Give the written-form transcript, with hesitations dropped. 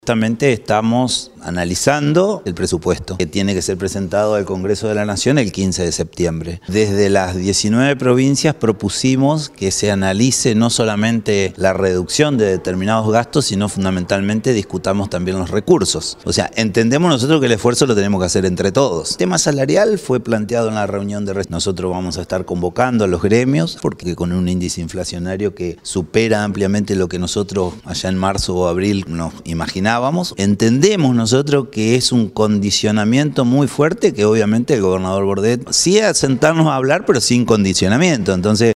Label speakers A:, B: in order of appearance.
A: Justamente estamos analizando el presupuesto que tiene que ser presentado al Congreso de la Nación el 15 de septiembre. Desde las 19 provincias propusimos que se analice no solamente la reducción de determinados gastos, sino fundamentalmente discutamos también los recursos. O sea, entendemos nosotros que el esfuerzo lo tenemos que hacer entre todos. El tema salarial fue planteado en la reunión de nosotros vamos a estar convocando a los gremios, porque con un índice inflacionario que supera ampliamente lo que nosotros allá en marzo o abril nos imaginábamos, entendemos nosotros que es un condicionamiento muy fuerte que obviamente el gobernador Bordet sí a sentarnos a hablar, pero sin condicionamiento. Entonces